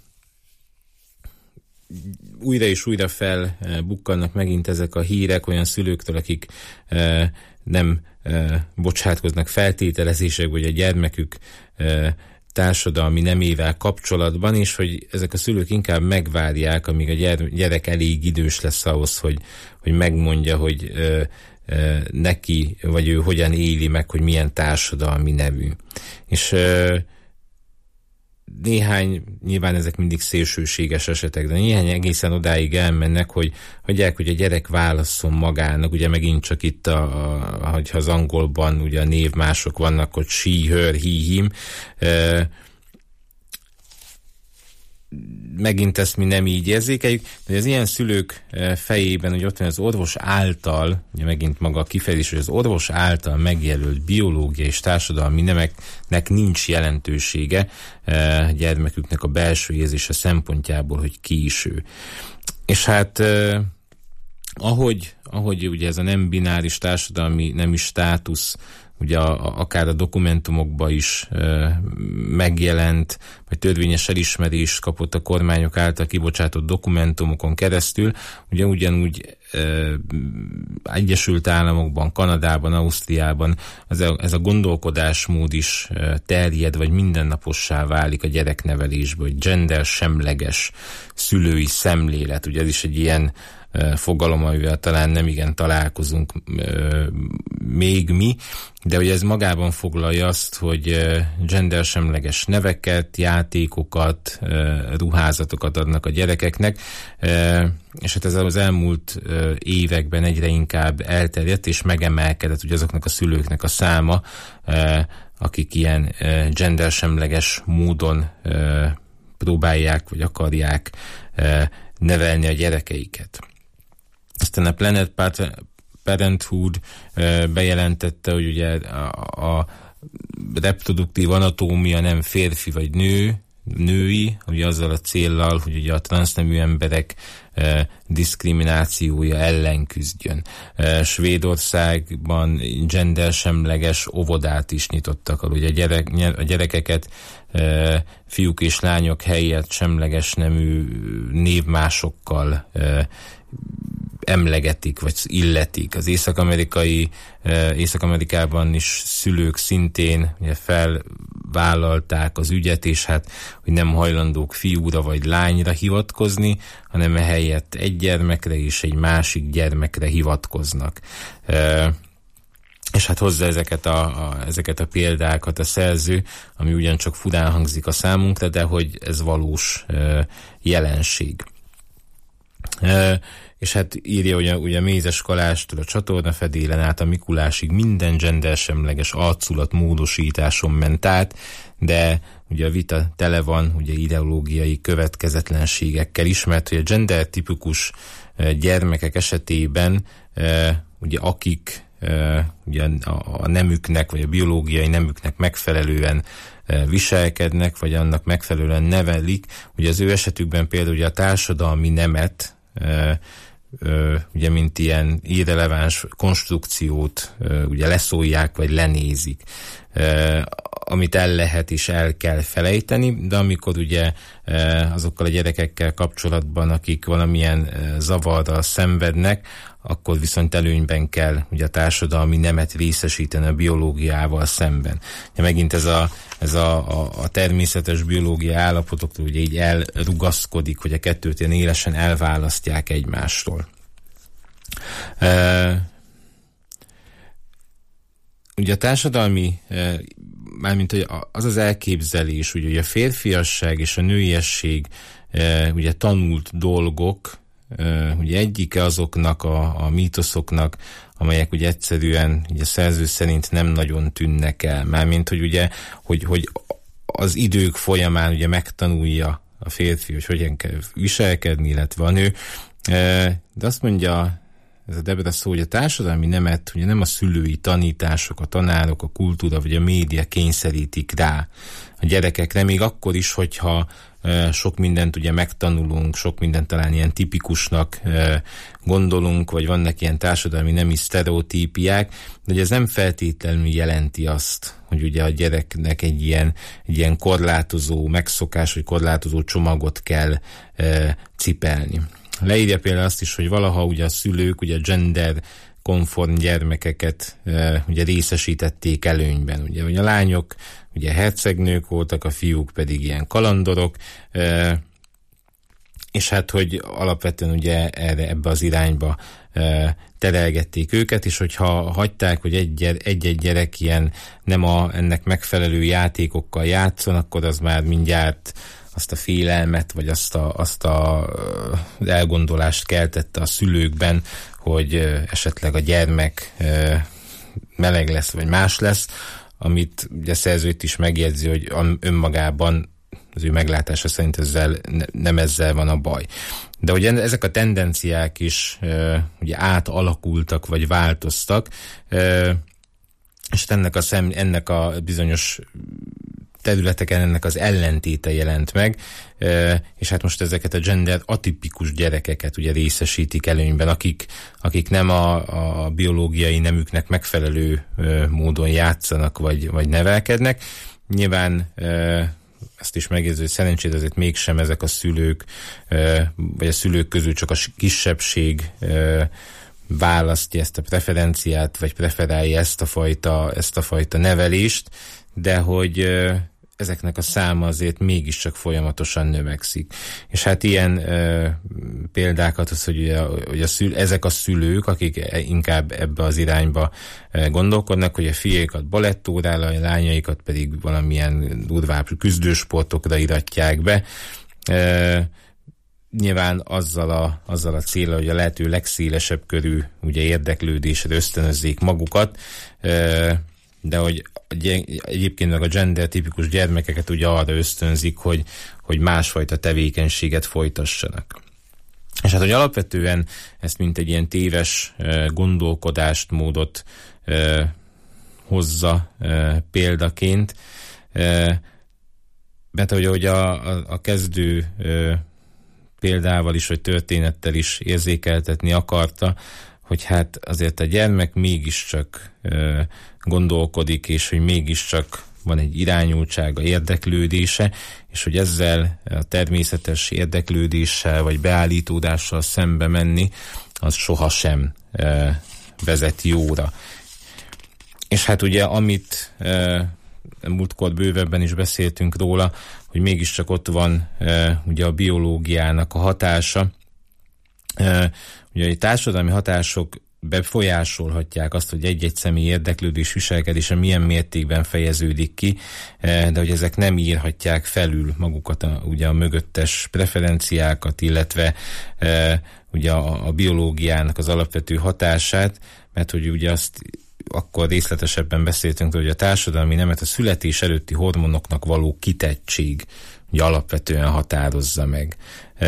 újra és újra felbukkannak megint ezek a hírek olyan szülőktől, akik nem bocsátkoznak feltételezésekbe, hogy a gyermekük társadalmi nemével kapcsolatban, és hogy ezek a szülők inkább megvárják, amíg a gyerek elég idős lesz ahhoz, hogy megmondja, hogy neki, vagy ő hogyan éli meg, hogy milyen társadalmi nevű. És néhány, nyilván ezek mindig szélsőséges esetek, de néhány egészen odáig elmennek, hogy hagyják, hogy a gyerek válasszon magának, ugye megint csak itt, hogyha az angolban ugye a névmások vannak, hogy she, her, he, him, megint ezt mi nem így érzékeljük, de az ilyen szülők fejében, hogy ott van az orvos által, ugye megint maga a kifejezés, hogy az orvos által megjelölt biológiai és társadalmi nemeknek nincs jelentősége gyermeküknek a belső érzése szempontjából, hogy ki is ő. És hát ahogy ugye ez a nem bináris társadalmi nemi státusz ugye akár a dokumentumokban is megjelent, vagy törvényes elismerést kapott a kormányok által kibocsátott dokumentumokon keresztül, ugye ugyanúgy Egyesült Államokban, Kanadában, Ausztriában ez a gondolkodásmód is terjed, vagy mindennapossá válik a gyereknevelésből, hogy gender semleges szülői szemlélet, ugye ez is egy ilyen fogalom, amivel talán nem igen találkozunk még mi, de hogy ez magában foglalja azt, hogy gendersemleges neveket, játékokat, ruházatokat adnak a gyerekeknek, és hát ez az elmúlt években egyre inkább elterjedt és megemelkedett ugye azoknak a szülőknek a száma, akik ilyen gendersemleges módon próbálják vagy akarják nevelni a gyerekeiket. Aztán a Planned Parenthood bejelentette, hogy ugye a reproduktív anatómia nem férfi vagy női, ugye azzal a céllal, hogy ugye a transznemű emberek diszkriminációja ellen küzdjön. Svédországban gendersemleges óvodát is nyitottak, ugye a gyerekeket fiúk és lányok helyett semleges nemű névmásokkal emlegetik, vagy illetik. Az Észak-Amerikában is szülők szintén ugye vállalták az ügyet, és hát, hogy nem hajlandók fiúra vagy lányra hivatkozni, hanem ehelyett egy gyermekre és egy másik gyermekre hivatkoznak. És hát hozzá ezeket a példákat a szerző, ami ugyancsak furán hangzik a számunkra, de hogy ez valós jelenség. És hát írja ugye Mézes Kalástól a csatornafedélen át a Mikulásig minden gendersemleges arculat módosításon ment át, de ugye a vita tele van ugye ideológiai következetlenségekkel is, mert hogy a gender tipikus gyermekek esetében ugye akik ugye a nemüknek, vagy a biológiai nemüknek megfelelően viselkednek, vagy annak megfelelően nevelik, ugye az ő esetükben például ugye a társadalmi nemet ugye mint ilyen irreleváns konstrukciót ugye leszólják, vagy lenézik, amit el lehet és el kell felejteni, de amikor ugye azokkal a gyerekekkel kapcsolatban, akik valamilyen zavarral szenvednek, akkor viszont előnyben kell ugye a társadalmi nemet részesíteni a biológiával szemben. Ja, megint ez a természetes biológia állapotoktól ugye így elrugaszkodik, hogy a kettőt ilyen élesen elválasztják egymástól. Ugye a társadalmi, mármint az elképzelés, ugye a férfiasság és a nőiesség ugye tanult dolgok, ugye egyike azoknak a mítoszoknak, amelyek ugye egyszerűen ugye a szerző szerint nem nagyon tűnnek el. Mármint, hogy ugye, hogy az idők folyamán ugye megtanulja a férfi, hogy hogyan kell viselkedni, illetve a nő. De azt mondja ez a Debra szó, hogy a társadalmi nemet ugye nem a szülői tanítások, a tanárok, a kultúra vagy a média kényszerítik rá a gyerekekre, még akkor is, hogyha sok mindent ugye megtanulunk, sok mindent talán ilyen tipikusnak gondolunk, vagy vannak ilyen társadalmi nemi sztereotípiák, de ugye ez nem feltétlenül jelenti azt, hogy ugye a gyereknek egy ilyen korlátozó megszokás, vagy korlátozó csomagot kell cipelni. Leírja például azt is, hogy valaha ugye a szülők ugye gender konform gyermekeket ugye részesítették előnyben. Ugye a lányok ugye hercegnők voltak, a fiúk pedig ilyen kalandorok, és hát, hogy alapvetően ugye ebbe az irányba terelgették őket, és hogyha hagyták, hogy egy-egy gyerek ilyen nem ennek megfelelő játékokkal játszon, akkor az már mindjárt azt a félelmet, vagy azt a elgondolást keltette a szülőkben, hogy esetleg a gyermek meleg lesz, vagy más lesz, amit ugye a szerző itt is megjegyzi, hogy önmagában az ő meglátása szerint nem ezzel van a baj. De ugye ezek a tendenciák is ugye átalakultak, vagy változtak, és ennek a bizonyos területeken ennek az ellentéte jelent meg, és hát most ezeket a gender atipikus gyerekeket ugye részesítik előnyben, akik nem a biológiai nemüknek megfelelő módon játszanak, vagy nevelkednek. Nyilván ezt is megjegyző, hogy szerencsére azért mégsem ezek a szülők, vagy a szülők közül csak a kisebbség választja ezt a preferenciát, vagy preferálja ezt a fajta nevelést, de hogy ezeknek a száma azért mégiscsak folyamatosan növekszik. És hát ilyen példákat az, hogy ezek a szülők, akik inkább ebbe az irányba gondolkodnak, hogy a fiaikat balettórára, a lányaikat pedig valamilyen durvább küzdősportokra iratják be, nyilván azzal a célra, hogy a lehető legszélesebb körű ugye érdeklődésre ösztönözzék magukat, de hogy egyébként meg a gender tipikus gyermekeket ugye arra ösztönzik, hogy másfajta tevékenységet folytassanak. És hát, hogy alapvetően ezt mint egy ilyen téves gondolkodást, módot hozza példaként, mert hogy a kezdő példával is, vagy történettel is érzékeltetni akarta, hogy hát azért a gyermek mégiscsak gondolkodik, és hogy mégiscsak van egy irányultsága, érdeklődése, és hogy ezzel a természetes érdeklődéssel vagy beállítódással szembe menni, az sohasem vezet jóra. És hát ugye amit múltkor bővebben is beszéltünk róla, hogy mégiscsak ott van ugye a biológiának a hatása. Ugye a társadalmi hatások befolyásolhatják azt, hogy egy-egy személy érdeklődés viselkedése milyen mértékben fejeződik ki, de hogy ezek nem írhatják felül magukat ugye a mögöttes preferenciákat, illetve ugye a biológiának az alapvető hatását, mert hogy ugye azt akkor részletesebben beszéltünk, hogy a társadalmi nemet a születés előtti hormonoknak való kitettség ugye alapvetően határozza meg.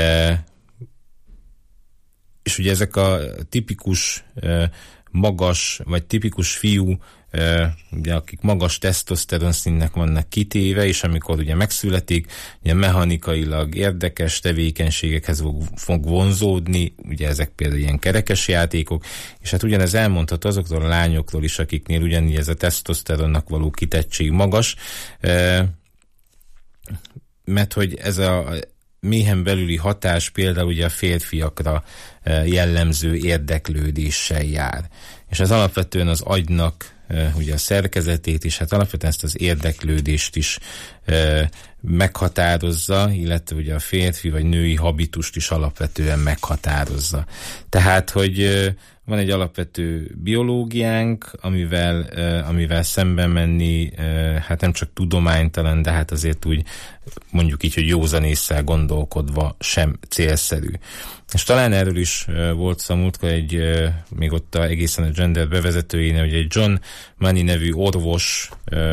És ugye ezek a tipikus magas, vagy tipikus fiú, ugye, akik magas tesztoszteron színnek vannak kitéve, és amikor ugye megszületik, ugye mechanikailag érdekes tevékenységekhez fog vonzódni, ugye ezek például ilyen kerekes játékok, és hát ugyanez elmondható azokról a lányokról is, akiknél ugyanígy ez a tesztoszteronnak való kitettség magas, mert hogy ez a méhen belüli hatás például ugye a férfiakra jellemző érdeklődéssel jár. És ez alapvetően az agynak ugye a szerkezetét is, hát alapvetően ezt az érdeklődést is meghatározza, illetve ugye a férfi vagy női habitust is alapvetően meghatározza. Tehát, hogy van egy alapvető biológiánk, amivel szemben menni, hát nem csak tudománytalan, de hát azért úgy mondjuk így, hogy józanésszel gondolkodva sem célszerű. És talán erről is volt szó múltkor még ott egészen a gender bevezetőjénél, hogy egy John Money nevű orvos,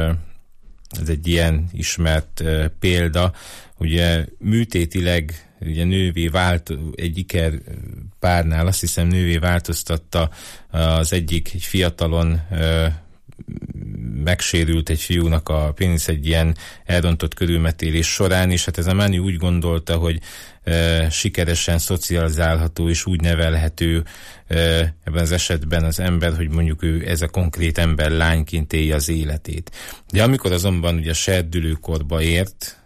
ez egy ilyen ismert példa, ugye műtétileg ugye nővé egy iker párnál, azt hiszem nővé változtatta az egyik egy fiatalon megsérült egy fiúnak a pénisz egy ilyen elrontott körülmetélés során, és hát ez a Mani úgy gondolta, hogy sikeresen szocializálható és úgy nevelhető ebben az esetben az ember, hogy mondjuk ő ez a konkrét ember lányként élje az életét. De amikor azonban ugye serdülőkorba ért,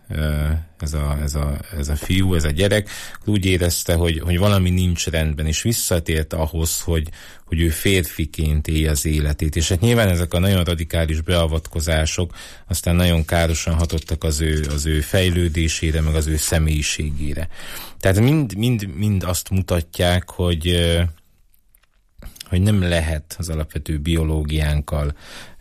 ez a fiú, ez a gyerek, úgy érezte, hogy valami nincs rendben, és visszatért ahhoz, hogy ő férfiként élje az életét. És hát nyilván ezek a nagyon radikális beavatkozások aztán nagyon károsan hatottak az ő fejlődésére, meg az ő személyiségére. Tehát mind azt mutatják, hogy nem lehet az alapvető biológiánkkal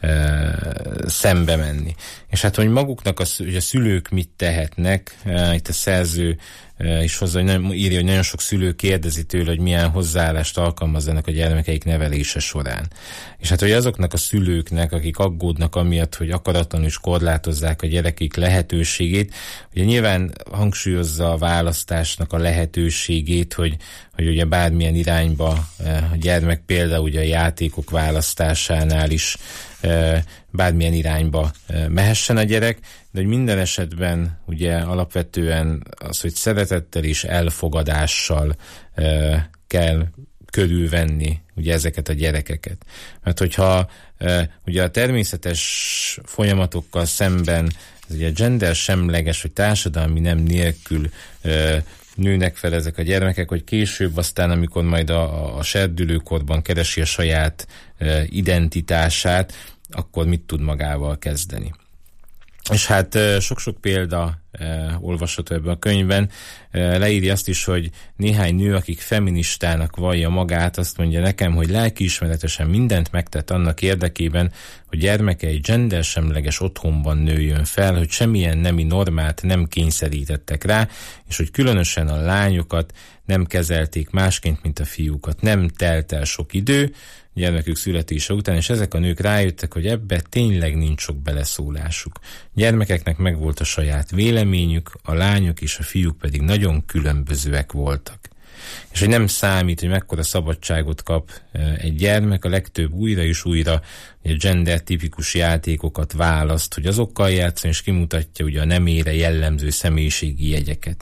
szembe menni. És hát, hogy maguknak hogy a szülők mit tehetnek, itt a szerző is hozzá, írja, hogy nagyon sok szülő kérdezi tőle, hogy milyen hozzáállást alkalmazzanak a gyermekeik nevelése során. És hát, hogy azoknak a szülőknek, akik aggódnak amiatt, hogy akaratlanul is korlátozzák a gyerekek lehetőségét, ugye nyilván hangsúlyozza a választásnak a lehetőségét, hogy ugye bármilyen irányba a gyermek például ugye a játékok választásánál is bármilyen irányba mehessen a gyerek, de hogy minden esetben ugye alapvetően az, hogy szeretettel és elfogadással kell körülvenni ugye ezeket a gyerekeket. Mert hogyha ugye a természetes folyamatokkal szemben ez ugye gender semleges, vagy társadalmi nem nélkül nőnek fel ezek a gyermekek, hogy később aztán, amikor majd a serdülőkorban keresi a saját identitását, akkor mit tud magával kezdeni. És hát sok-sok példa olvasható ebben a könyvben, leírja azt is, hogy néhány nő, akik feministának vallja magát, azt mondja nekem, hogy lelkiismeretesen mindent megtett annak érdekében, hogy gyermeke egy gendersemleges otthonban nőjön fel, hogy semmilyen nemi normát nem kényszerítettek rá, és hogy különösen a lányokat nem kezelték másként, mint a fiúkat. Nem telt el sok idő gyermekük születése után, és ezek a nők rájöttek, hogy ebbe tényleg nincs sok beleszólásuk. Gyermekeknek megvolt a saját véleményük, a lányok és a fiúk pedig nagyon különbözőek voltak. És hogy nem számít, hogy mekkora szabadságot kap egy gyermek, a legtöbb újra és újra a gender tipikus játékokat választ, hogy azokkal játszon, és kimutatja ugye a nemére jellemző személyiségi jegyeket.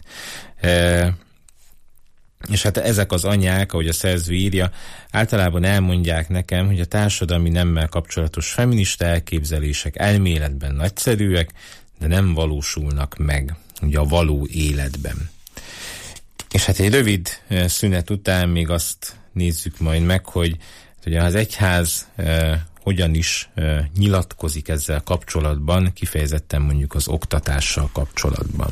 És hát ezek az anyák, ahogy a szerző írja, általában elmondják nekem, hogy a társadalmi nemmel kapcsolatos feminista elképzelések elméletben nagyszerűek, de nem valósulnak meg ugye a való életben. És hát egy rövid szünet után még azt nézzük majd meg, hogy ugye az egyház hogyan is nyilatkozik ezzel kapcsolatban, kifejezetten mondjuk az oktatással kapcsolatban.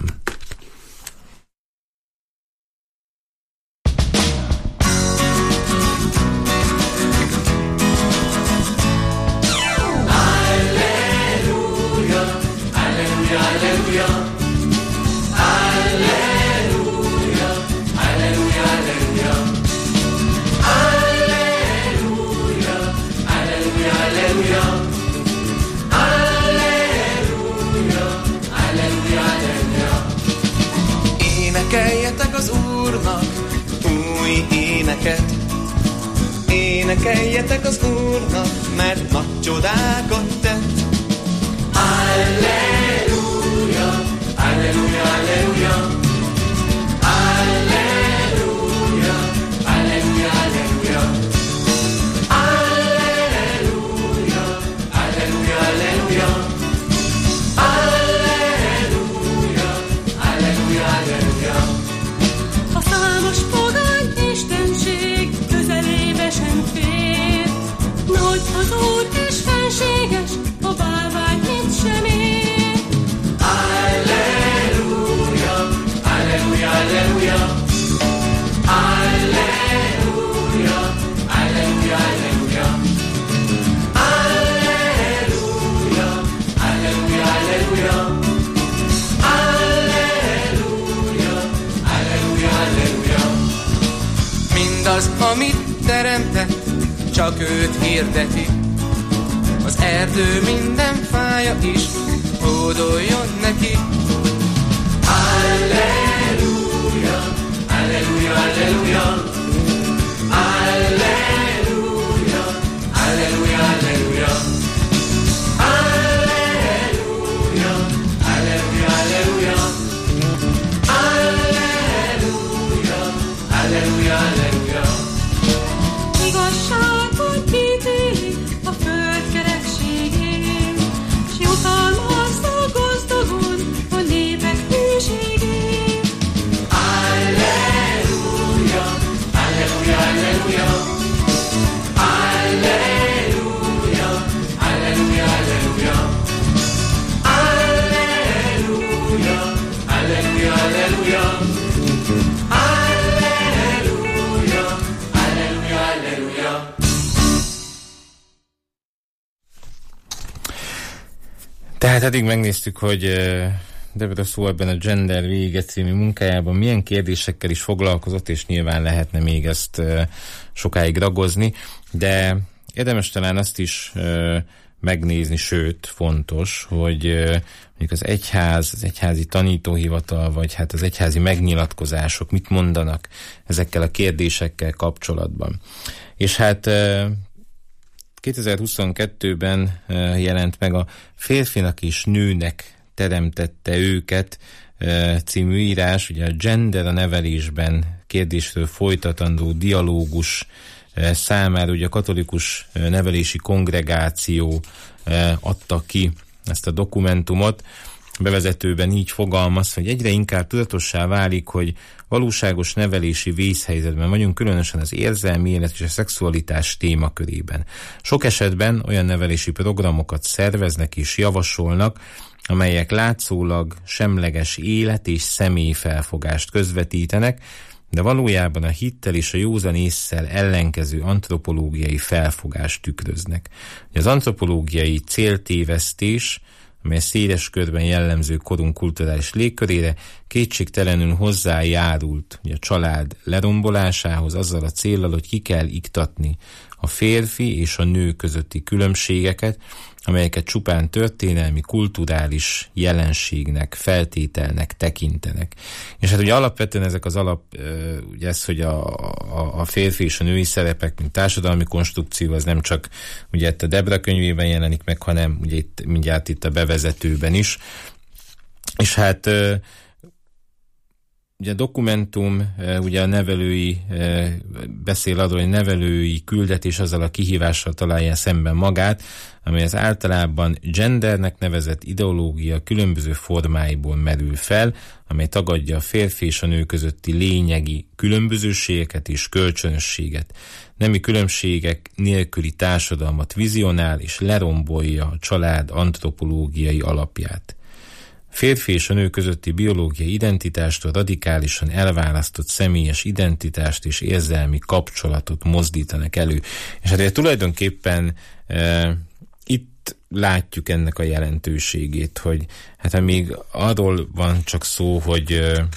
Énekeljetek az Úrnak új éneket, énekeljetek az Úrnak, mert nagy csodákat tett. Alleluja, alleluja, alleluja, alleluja, alleluja, alleluja, alleluja, alleluja, alleluja, alleluja, alleluja, alleluja. A számos pogány istenség közelébe sem fér. Nagy az Úr és fenséges, a bálvány mit sem ér. Alleluja, alleluja, alleluja, alleluja, alleluja, alleluja, alleluja, alleluja, alleluja, alleluja, alleluja, alleluja. Mindaz, amit teremtett, csak őt hirdeti. Az erdő minden fája is hódoljon neki. Alleluja, alleluja, alleluja, alleluja, alleluja, alleluja, alleluja, alleluja, alleluja, alleluja, alleluja, alleluja. Igazságot ítéli a föld kerekségén, s jutalmazza gazdagon a népek hűségén. Alleluja, alleluja, alleluja, alleluja, alleluja, alleluja, alleluja, alleluja, alleluja, alleluja, alleluja, alleluja. Tehát eddig megnéztük, hogy Deborah Szó ebben a Gender vége című munkájában milyen kérdésekkel is foglalkozott, és nyilván lehetne még ezt sokáig ragozni, de érdemes talán azt is megnézni, sőt fontos, hogy mondjuk az egyház, az egyházi tanítóhivatal, vagy hát az egyházi megnyilatkozások mit mondanak ezekkel a kérdésekkel kapcsolatban. És hát 2022-ben jelent meg a Férfinak és nőnek teremtette őket című írás, ugye a Gender a nevelésben kérdésről folytatandó dialógus számára ugye a Katolikus Nevelési Kongregáció adta ki ezt a dokumentumot. Bevezetőben így fogalmaz, hogy egyre inkább tudatossá válik, hogy valóságos nevelési vészhelyzetben vagyunk, különösen az érzelmi élet és a szexualitás témakörében. Sok esetben olyan nevelési programokat szerveznek és javasolnak, amelyek látszólag semleges élet és személyfelfogást közvetítenek, de valójában a hittel és a józan ésszel ellenkező antropológiai felfogást tükröznek. Az antropológiai céltévesztés, amely széles körben jellemző korunk kulturális légkörére, kétségtelenül hozzájárult a család lerombolásához azzal a céllal, hogy ki kell iktatni a férfi és a nő közötti különbségeket, amelyeket csupán történelmi, kulturális jelenségnek, feltételnek tekintenek. És hát ugye alapvetően ezek az ugye ez, hogy a férfi és a női szerepek, mint társadalmi konstrukció, az nem csak ugye itt a Deborah könyvében jelenik meg, hanem ugye itt, mindjárt itt a bevezetőben is. És hát Ugye a dokumentum ugye a nevelői, beszél arról, hogy nevelői küldetés azzal a kihívással találja szemben magát, amely az általában gendernek nevezett ideológia különböző formáiból merül fel, amely tagadja a férfi és a nő közötti lényegi különbözőségeket és kölcsönösséget. Nemi különbségek nélküli társadalmat vizionál és lerombolja a család antropológiai alapját. Férfi és a nő közötti biológiai identitástól radikálisan elválasztott személyes identitást és érzelmi kapcsolatot mozdítanak elő. És hát tulajdonképpen itt látjuk ennek a jelentőségét, hogy hát amíg arról van csak szó, hogy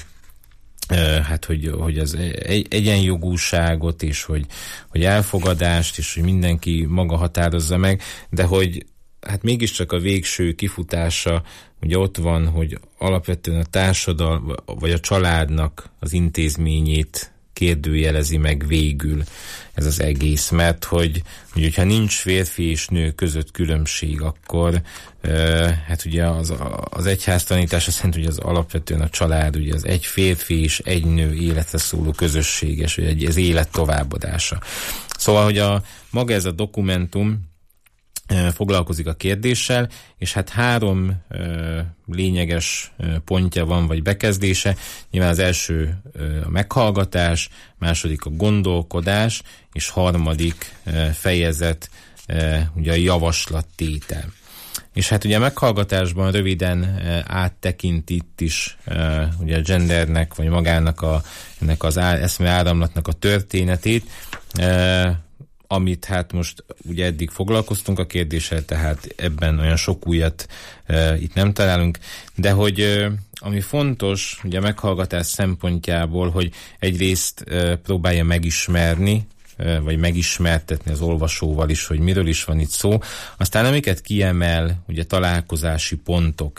hogy az egyenjogúságot és hogy elfogadást és hogy mindenki maga határozza meg, de hogy hát mégiscsak a végső kifutása ugye ott van, hogy alapvetően a társadalom vagy a családnak az intézményét kérdőjelezi meg végül ez az egész, mert hogyha nincs férfi és nő között különbség, akkor hát ugye az egyház tanítása szerint, hogy az alapvetően a család, ugye az egy férfi és egy nő életre szóló közösséges, vagy ez élet továbbadása. Szóval, hogy maga ez a dokumentum foglalkozik a kérdéssel, és hát 3 lényeges pontja van, vagy bekezdése. Nyilván az első a meghallgatás, második a gondolkodás, és harmadik fejezet ugye a javaslattétel. És hát ugye a meghallgatásban röviden áttekint itt is ugye a gendernek, vagy magának ennek az eszmeáramlatnak a történetét, amit hát most ugye eddig foglalkoztunk a kérdéssel, tehát ebben olyan sok újat itt nem találunk, de hogy ami fontos ugye a meghallgatás szempontjából, hogy egyrészt próbálja megismerni, vagy megismertetni az olvasóval is, hogy miről is van itt szó, aztán amiket kiemel, ugye találkozási pontok,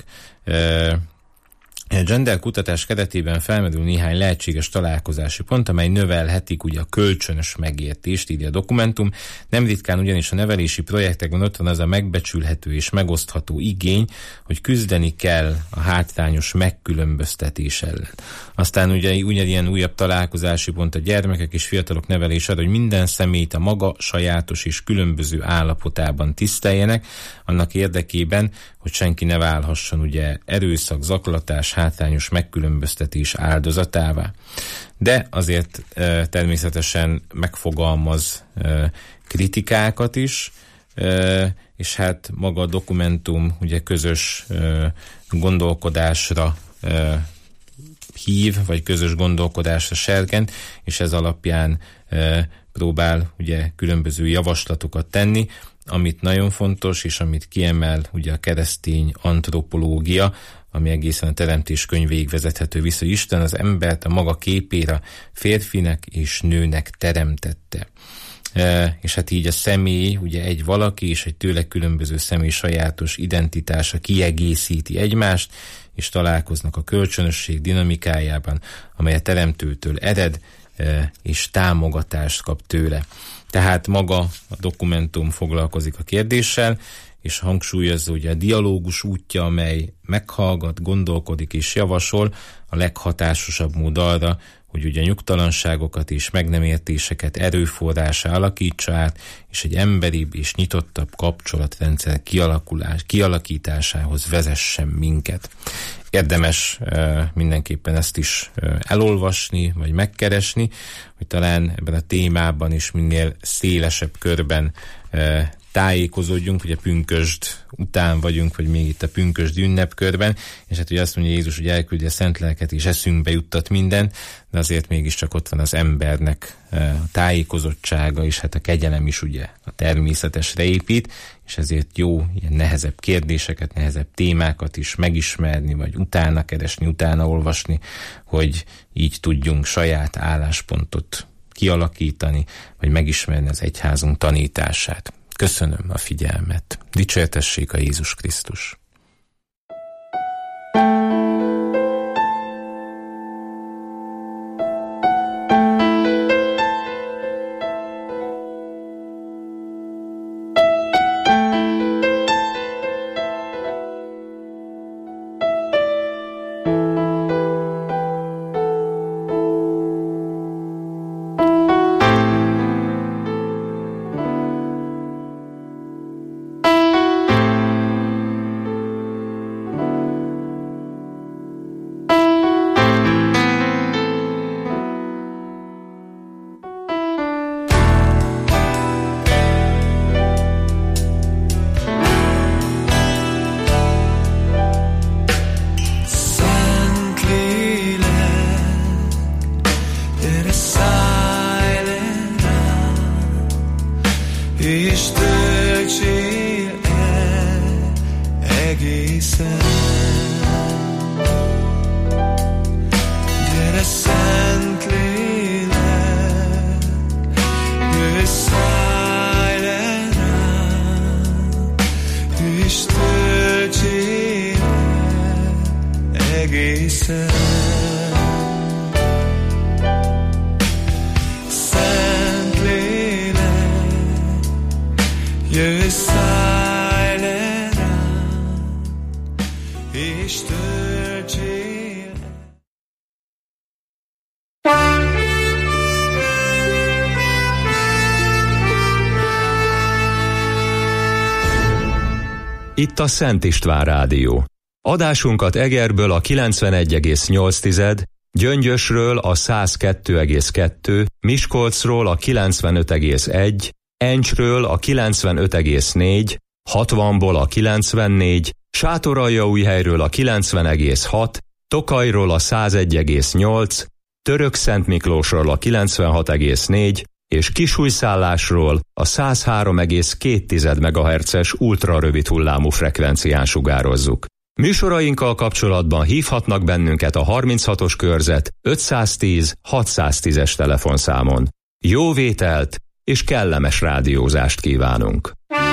a gender kutatás keretében felmerül néhány lehetséges találkozási pont, amely növelhetik ugye a kölcsönös megértést, írja a dokumentum. Nem ritkán ugyanis a nevelési projektekben ott van az a megbecsülhető és megosztható igény, hogy küzdeni kell a hátrányos megkülönböztetés ellen. Aztán ugye ugyanilyen újabb találkozási pont a gyermekek és fiatalok nevelés arra, hogy minden személyt a maga sajátos és különböző állapotában tiszteljenek, annak érdekében, hogy senki ne válhasson ugye erőszak, zaklatás, hátrányos megkülönböztetés áldozatává. De azért természetesen megfogalmaz kritikákat is, és hát maga a dokumentum ugye közös gondolkodásra hív, vagy közös gondolkodásra serkent, és ez alapján próbál ugye különböző javaslatokat tenni, amit nagyon fontos, és amit kiemel ugye a keresztény antropológia, ami egészen a Teremtés könyvéig vezethető vissza, hogy Isten az embert a maga képére férfinek és nőnek teremtette. És hát így a személy, ugye egy valaki és egy tőle különböző személy sajátos identitása kiegészíti egymást, és találkoznak a kölcsönösség dinamikájában, amely a teremtőtől ered, és támogatást kap tőle. Tehát maga a dokumentum foglalkozik a kérdéssel, és hangsúlyozza ugye a dialógus útja, amely meghallgat, gondolkodik és javasol, a leghatásosabb mód arra, hogy ugye nyugtalanságokat és meg nem értéseket erőforrásá alakítsa át, és egy emberibb és nyitottabb kapcsolatrendszer kialakításához vezessen minket. Érdemes mindenképpen ezt is elolvasni, vagy megkeresni, hogy talán ebben a témában is minél szélesebb körben tájékozódjunk, ugye pünkösd után vagyunk, vagy még itt a pünkösdi ünnepkörben, és hát ugye azt mondja Jézus, hogy elküldi a szent lelket, és eszünkbe juttat minden, de azért mégiscsak ott van az embernek a tájékozottsága, és hát a kegyelem is ugye a természetesre épít, és ezért jó ilyen nehezebb kérdéseket, nehezebb témákat is megismerni, vagy utána keresni, utána olvasni, hogy így tudjunk saját álláspontot kialakítani, vagy megismerni az egyházunk tanítását. Köszönöm a figyelmet. Dicsértessék a Jézus Krisztus! egészen. Gyere, Szent Lélek, jöjj, szállj le rám, és töltsél egészen. Szent Lélek, jöjj, szállj le rám, és töltsél. Itt a Szent István Rádió. Adásunkat Egerből a 91,8, Gyöngyösről a 102,2, Miskolcról a 95,1, Encsről a 95,4, 60-ból a 94, Sátoraljaújhelyről a 90,6, Tokajról a 101,8, Törökszentmiklósról a 96,4 és Kisújszállásról a 103,2 MHz-es ultrarövid hullámú frekvencián sugározzuk. Műsorainkkal kapcsolatban hívhatnak bennünket a 36-os körzet 510 610-es telefonszámon. Jó vételt és kellemes rádiózást kívánunk!